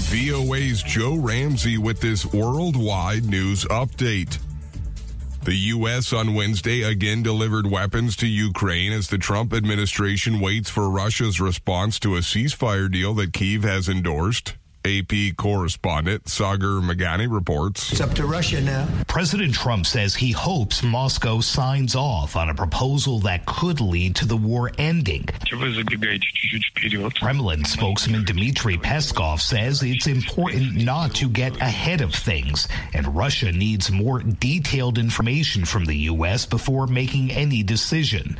VOA's Joe Ramsey with this worldwide news update. The U.S. on Wednesday again delivered weapons to Ukraine as the Trump administration waits for Russia's response to a ceasefire deal that Kyiv has endorsed. AP correspondent Sagar Meghani reports. It's up to Russia now. President Trump says he hopes Moscow signs off on a proposal that could lead to the war ending. Kremlin spokesman Dmitry Peskov says it's important not to get ahead of things, and Russia needs more detailed information from the U.S. before making any decision.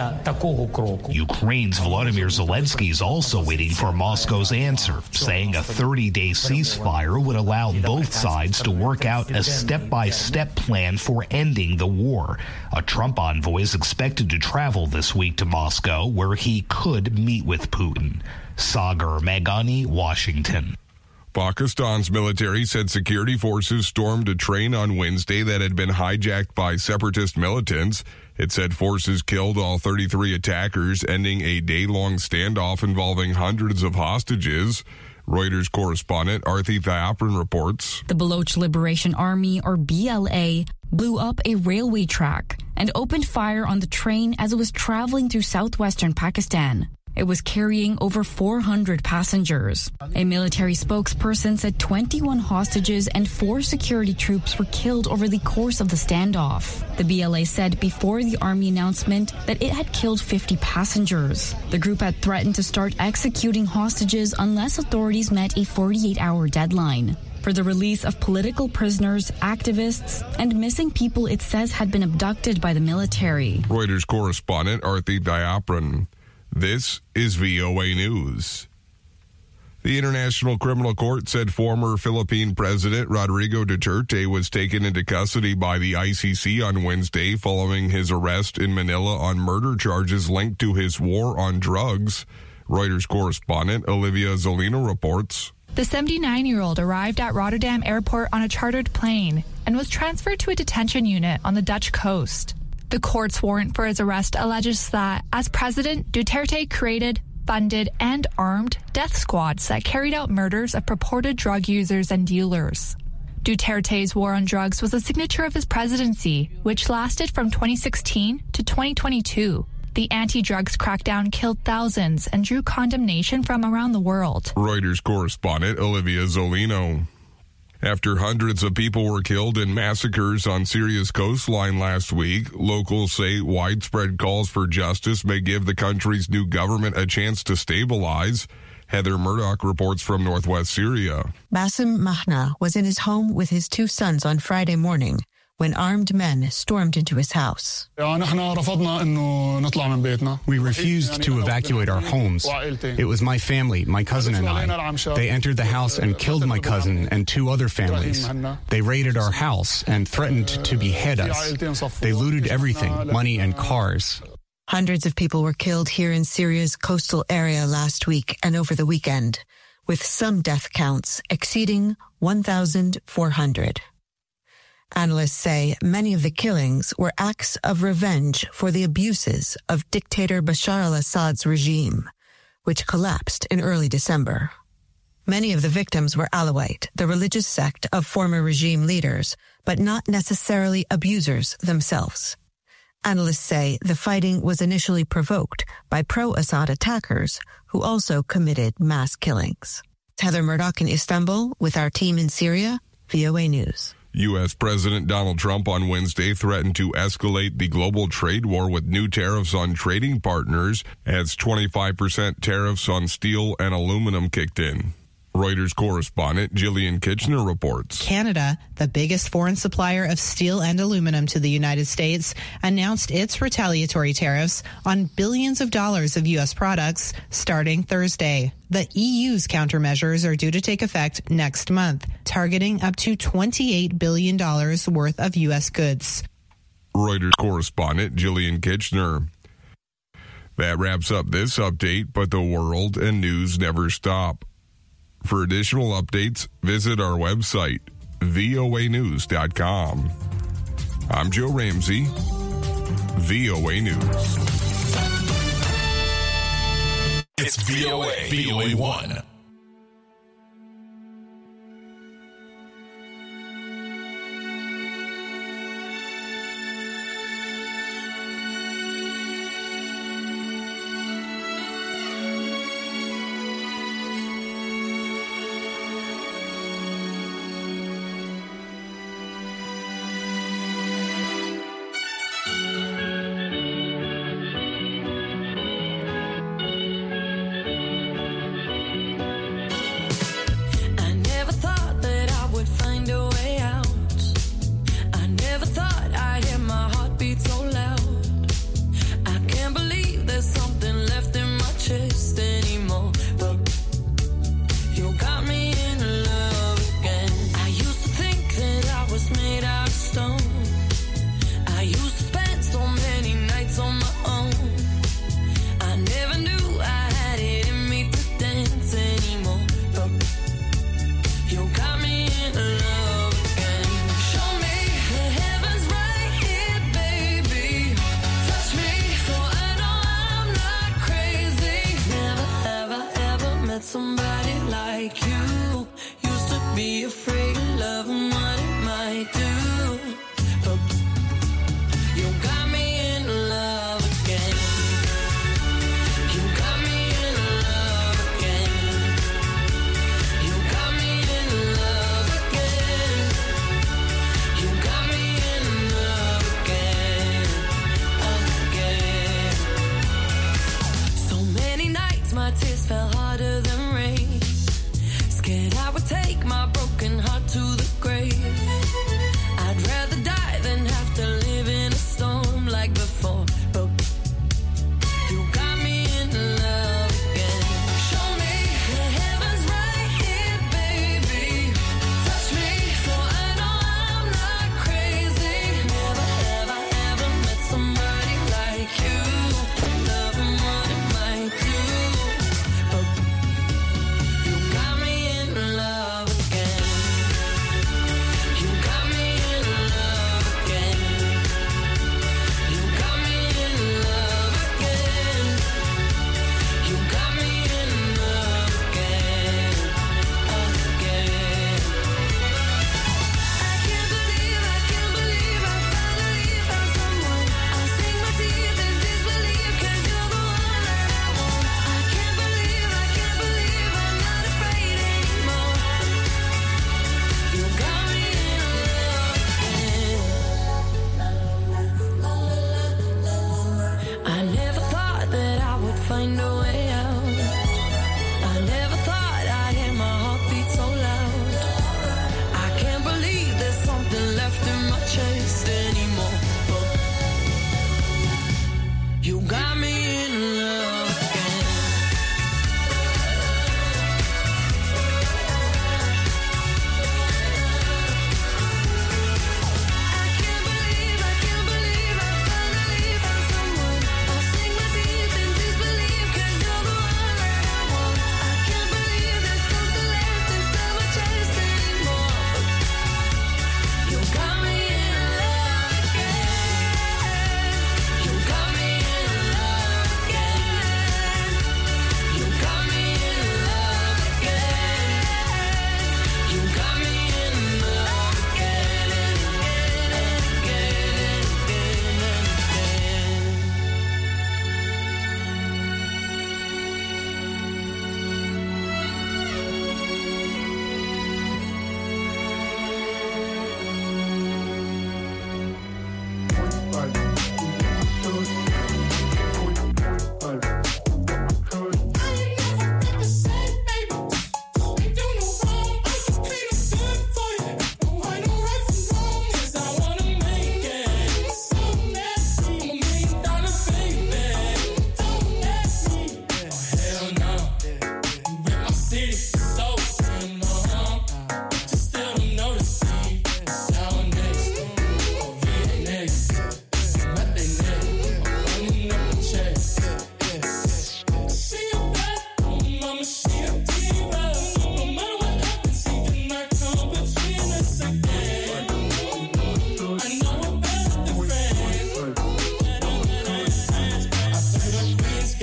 Ukraine's Volodymyr Zelensky is also waiting for Moscow's answer, saying a 30-day ceasefire would allow both sides to work out a step-by-step plan for ending the war. A Trump envoy is expected to travel this week to Moscow, where he could meet with Putin. Sagar Meghani, Washington. Pakistan's military said security forces stormed a train on Wednesday that had been hijacked by separatist militants. It said forces killed all 33 attackers, ending a day-long standoff involving hundreds of hostages. Reuters correspondent Arthi Thayapran reports. The Baloch Liberation Army, or BLA, blew up a railway track and opened fire on the train as it was traveling through southwestern Pakistan. It was carrying over 400 passengers. A military spokesperson said 21 hostages and 4 security troops were killed over the course of the standoff. The BLA said before the army announcement that it had killed 50 passengers. The group had threatened to start executing hostages unless authorities met a 48-hour deadline for the release of political prisoners, activists, and missing people it says had been abducted by the military. Reuters correspondent Arthi Thayapran. This is VOA News. The International Criminal Court said former Philippine President Rodrigo Duterte was taken into custody by the ICC on Wednesday following his arrest in Manila on murder charges linked to his war on drugs. Reuters correspondent Olivia Zolino reports. The 79-year-old arrived at Rotterdam Airport on a chartered plane and was transferred to a detention unit on the Dutch coast. The court's warrant for his arrest alleges that, as president, Duterte created, funded, and armed death squads that carried out murders of purported drug users and dealers. Duterte's war on drugs was a signature of his presidency, which lasted from 2016 to 2022. The anti-drugs crackdown killed thousands and drew condemnation from around the world. Reuters correspondent Olivia Zolino. After hundreds of people were killed in massacres on Syria's coastline last week, locals say widespread calls for justice may give the country's new government a chance to stabilize. Heather Murdoch reports from northwest Syria. Bassem Mahna was in his home with his 2 sons on Friday morning when armed men stormed into his house. We refused to evacuate our homes. It was my family, my cousin and I. They entered the house and killed my cousin and 2 other families. They raided our house and threatened to behead us. They looted everything, money and cars. Hundreds of people were killed here in Syria's coastal area last week and over the weekend, with some death counts exceeding 1,400. Analysts say many of the killings were acts of revenge for the abuses of dictator Bashar al-Assad's regime, which collapsed in early December. Many of the victims were Alawite, the religious sect of former regime leaders, but not necessarily abusers themselves. Analysts say the fighting was initially provoked by pro-Assad attackers who also committed mass killings. Heather Murdoch in Istanbul with our team in Syria, VOA News. U.S. President Donald Trump on Wednesday threatened to escalate the global trade war with new tariffs on trading partners as 25% tariffs on steel and aluminum kicked in. Reuters correspondent Jillian Kitchener reports. Canada, the biggest foreign supplier of steel and aluminum to the United States, announced its retaliatory tariffs on billions of dollars of U.S. products starting Thursday. The EU's countermeasures are due to take effect next month, targeting up to $28 billion worth of U.S. goods. Reuters correspondent Jillian Kitchener. That wraps up this update, but the world and news never stop. For additional updates, visit our website, voanews.com. I'm Joe Ramsey, VOA News. It's VOA 1.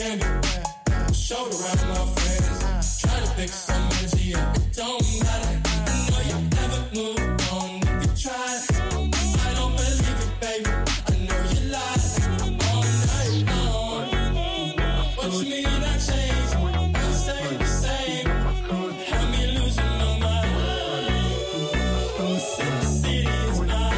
candy. Shoulder around my friends. Try to fix some energy up. It don't matter. I know you never moved on if you tried. I don't believe it, baby. I know you lied all night long. What you mean I changed? You stay the same. Have me losing my mind. City is mine.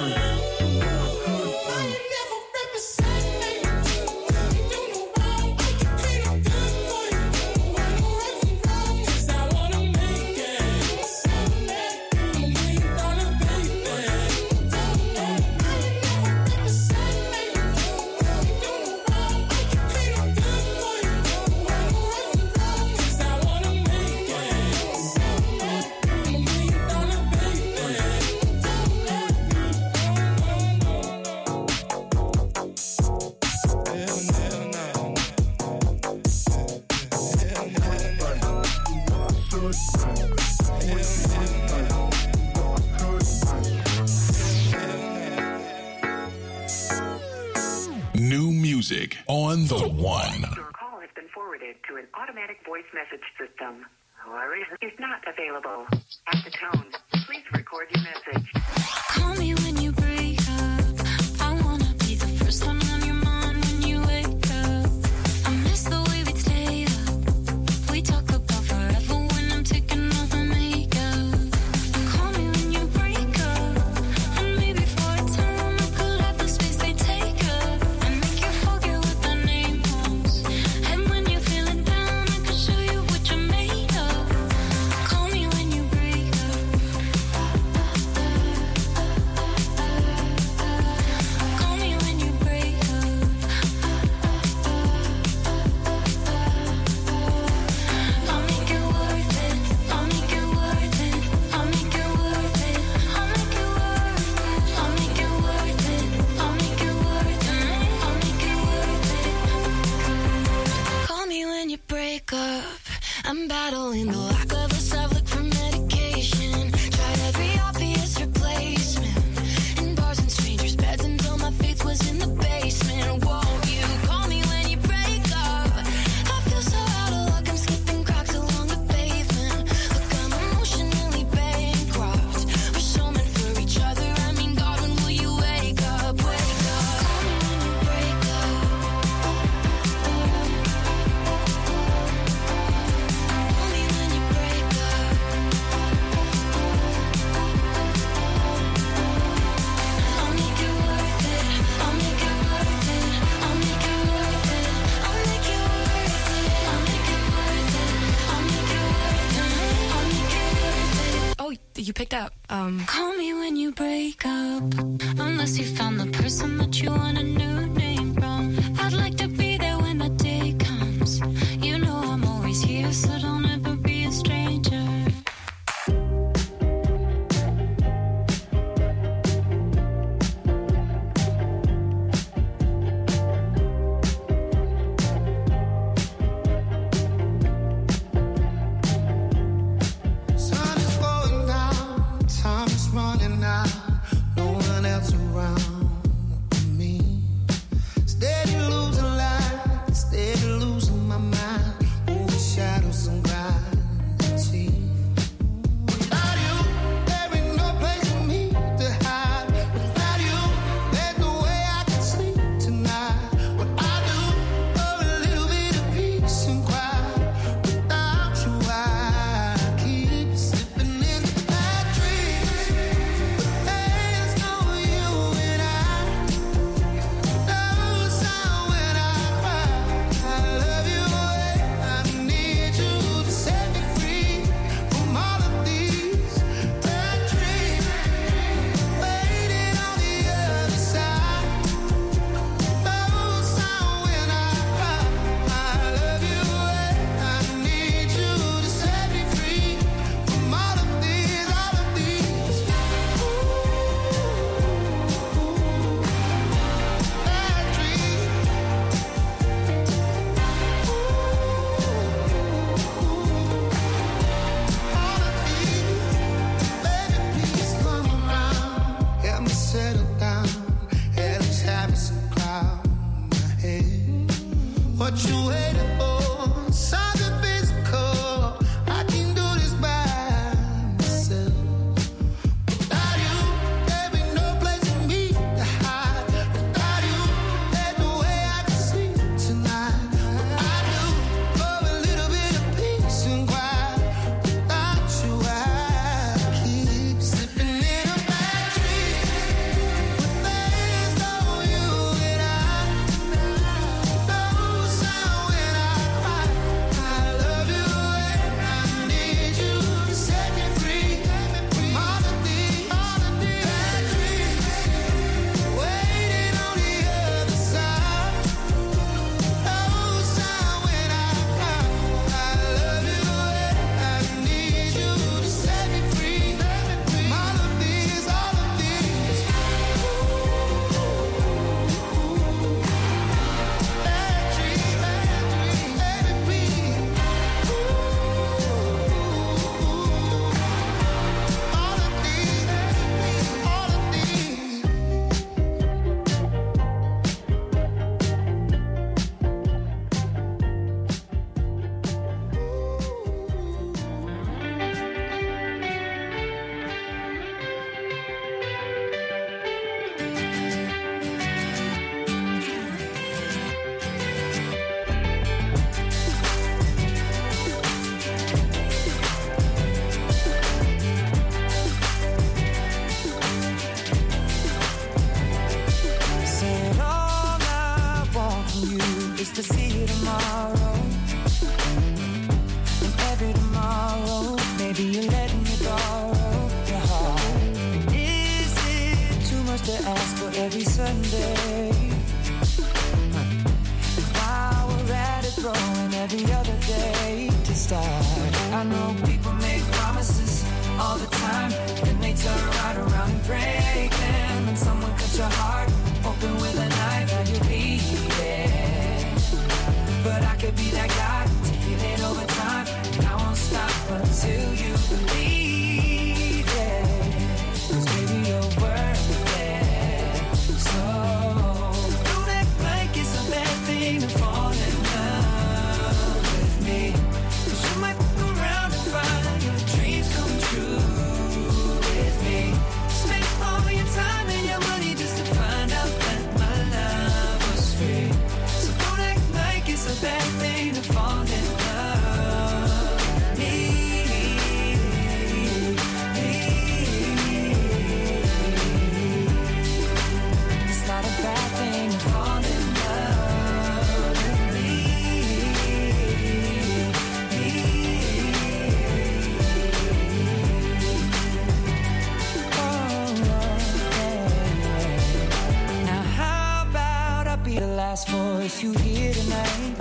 On the one. Your call has been forwarded to an automatic voice message system. Whoever is not available. At the tone, please record your message. Call me when you break up. I wanna be the first one on your mind when you wake up. I miss the way we'd stay up. We talk about forever when I'm taking off my makeup. Call me when you break up. And maybe for a time I could have the space they take up. And make you forget what the name was. And when you're feeling down I can show you what you're made of. Call me when you break up. Call me when you break up. I'll make it worth it. I'll make it worth it. I'll make it worth it. I'll make it worth it. I'll make it worth it. I'll make it worth it. I'll make it worth it. Call me when you break up. I'm battling the lack of a self-look for medication. Tried every obvious replacement. In bars and strangers' beds until my faith was in the basement. Won't you call me when you break up? I feel so out of luck, I'm skipping cracks along the pavement. Look, I'm emotionally bankrupt. We're so meant for each other. I mean, God, when will you wake up? Wake up. Call me when you break up. Call me when you break up. I'll make it worth it. I'll make it worth it. I'll make it worth it. I'll make it worth it. I'll make it worth it. I'll make it worth it. I'll make it worth it. Oh, you picked up. Call me when you break up. Unless you found the person that you want a new name from. I'd like to be there when the day comes. You know I'm always here, so don't ever be a stranger. Sun is going down, time is running out, no one else around me. you waiting for? Something physical. I can do this by myself. Without you, there be no place for me to hide. Without you, there's no way I can sleep tonight. I do for a little bit of peace and quiet. Without you, I keep slipping in a bad dream. With there's no you and I. No sound when I cry. I love you and I need you to set me free. All of these bad dreams waiting on the other side. No sound when I cry. I love you and I need you to set me free. All of these bad dreams, let it be. All of these. Said all I want from you is to see you tomorrow. And every tomorrow, maybe you're letting me borrow your heart. Is it too much to ask for every Sunday? And while we're at it, throwing every other day to start. I know people make promises all the time, then they turn right around and break them. And someone cut your heart open with a knife, now you bleeding. But I could be that guy to heal it over time. And I won't stop until you believe it. 'Cause baby, you're worth it. So don't act like it's a bad thing to fall in love with me. 'Cause you might fuck around and find your dreams come true with me. Spend all your time and your money just to find out that my love was free. So don't act like it's a bad thing to fall in love with me. It's not a bad thing to fall in love with me. Now how about I be the last voice you hear tonight?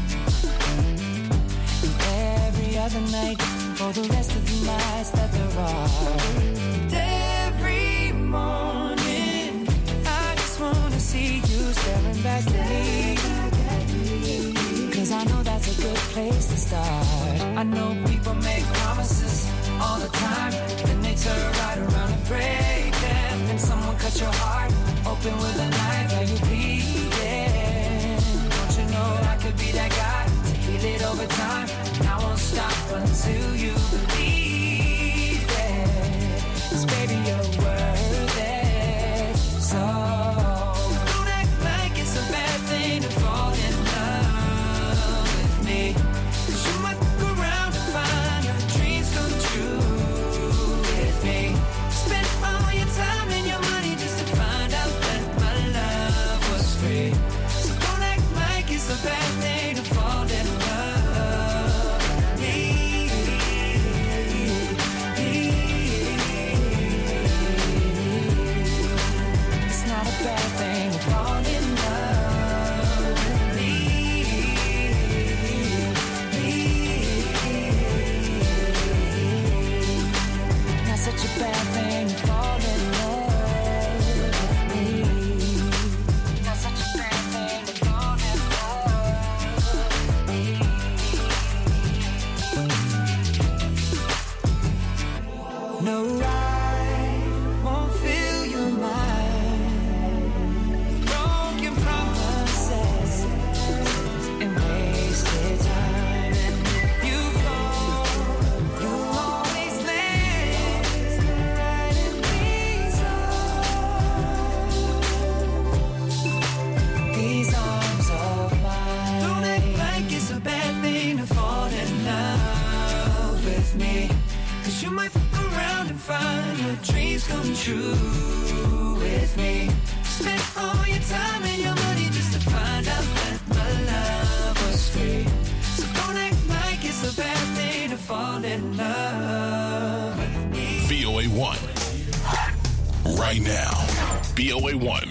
And every other night for the rest of the nights that there are. And every morning I just wanna see you staring back at me. 'Cause I know that's a good place to start. I know people make promises all the time, then they turn right around and break them. And someone cut your heart open with a knife, now you bleeding. Don't you know I could be that guy to heal it over time? And I won't stop until you believe it. 'Cause baby, you're worth it. So don't act like it's a bad thing to fall in love with me. 'Cause you might fuck around and find your dreams come true with me. Spend all your time and your money just to find out that my love was free. So don't act like it's a bad thing to fall in love with me. find your dreams come true with me. Spend all your time and your money just to find out that my love was free. So don't act like it's a bad thing to fall in love with me. VOA1. Right now. VOA1.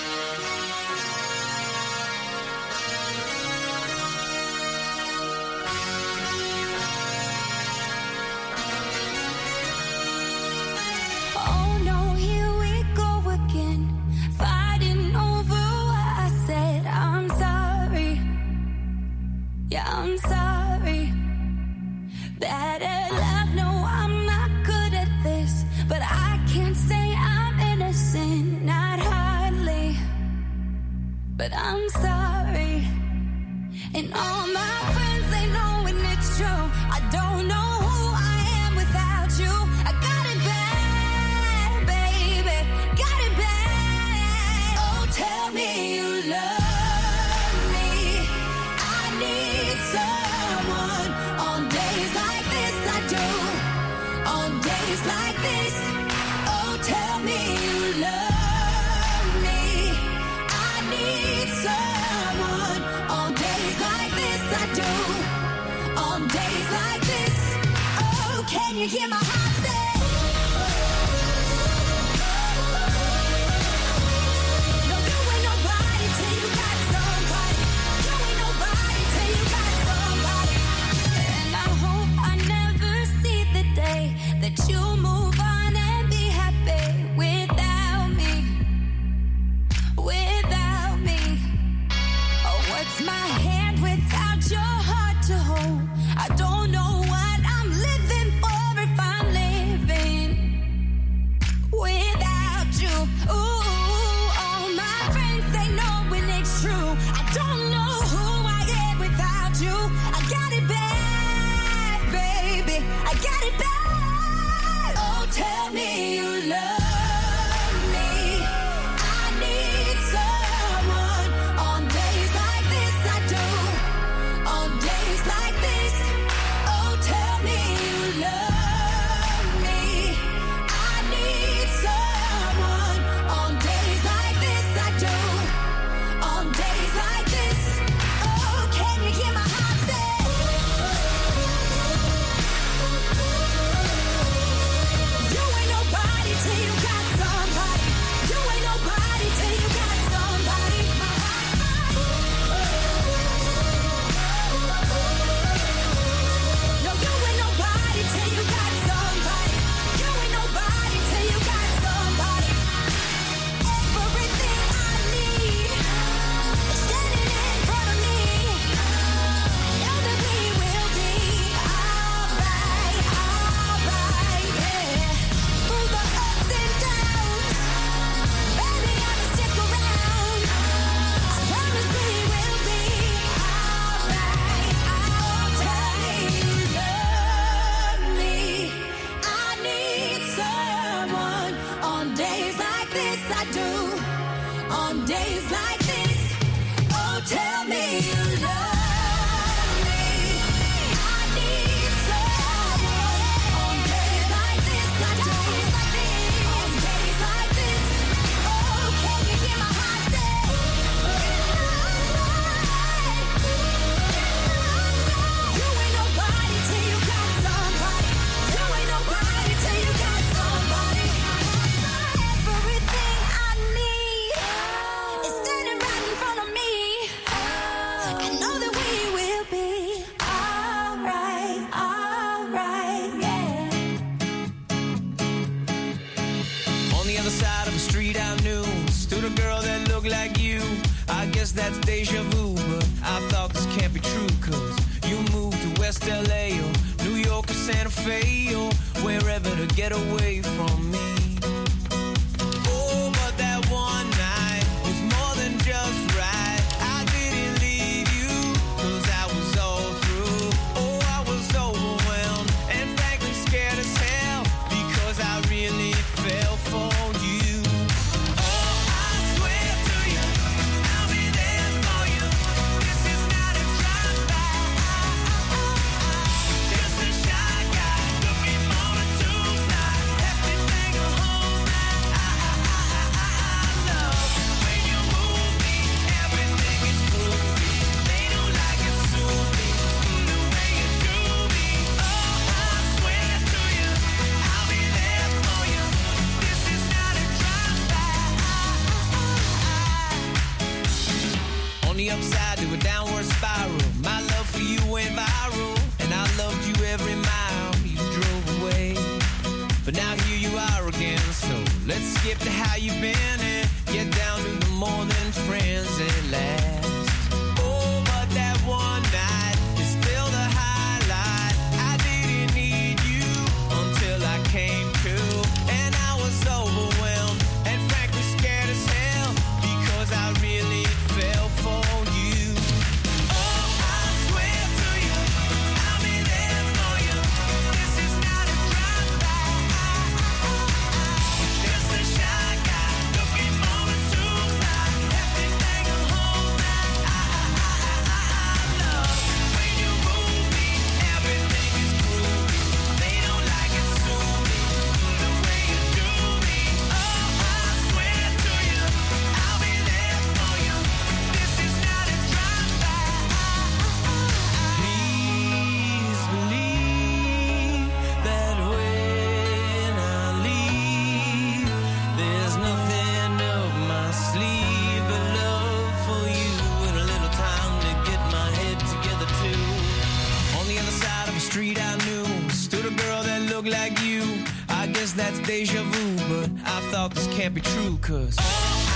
Oh no, here we go again, fighting over what I said. I'm sorry, yeah, I'm sorry. Bad at love, no, I'm not good at this, but I can't say I'm innocent, not hardly. But I'm sorry, and all my friends, they know when it's true. I don't know who I am without you. I got it bad, baby, got it bad. Oh, tell me you love me. I need someone on days like this. I do. On days like this. Oh, tell me you love me. I need someone on days like this. I do. On days like this. Oh, can you hear my heart say? No, you ain't nobody till you got somebody. You ain't nobody till you got somebody. And I hope I never see the day that you move on and be happy without me. Without me. Oh, what's my hand without your heart to hold? I don't know what I'm living for if I'm living without you. Ooh, all my friends, they know when it's true. I don't know who I am without you. I got it bad, baby. I got it bad. Oh, tell me you love me. I need someone on days like this. I do. On days like this. Oh, tell me you love me. I need someone on days like this. I do. On days like this. Oh, can you hear my heart say? You ain't nobody till you got somebody. You ain't nobody till you got somebody. No, you ain't nobody till you got somebody. You ain't nobody till you got somebody. Everything I need is standing in front of me. Know that we will be alright, yeah. Through the ups and downs, baby, I'ma stick around. I promise we will be alright. Oh, tell me you love me. I need someone on days like this. I do. On days like this. Oh, tell me you love me. I need someone on days like this. I do. On days like this. Oh, can you hear my heart say? You ain't nobody till you got somebody. You ain't nobody till you got somebody. Everything I need is standing right in front of me. I know that we will be alright, yeah. On the other side of the street I knew stood a girl that looked like you. I guess that's deja vu, but I thought this can't be true, cause you moved to West LA or New York or Santa Fe or wherever to get away from me. Oh, but that one night was more than just right. I didn't leave you, cause I was all through. Oh, I was overwhelmed and frankly scared as hell, because I really fell for you. Oh, I swear to you, I'll be there for you. This is not a drive-by. Just a shy guy looking for a tonight. like you. I guess that's deja vu, but I thought this can't be true, 'cause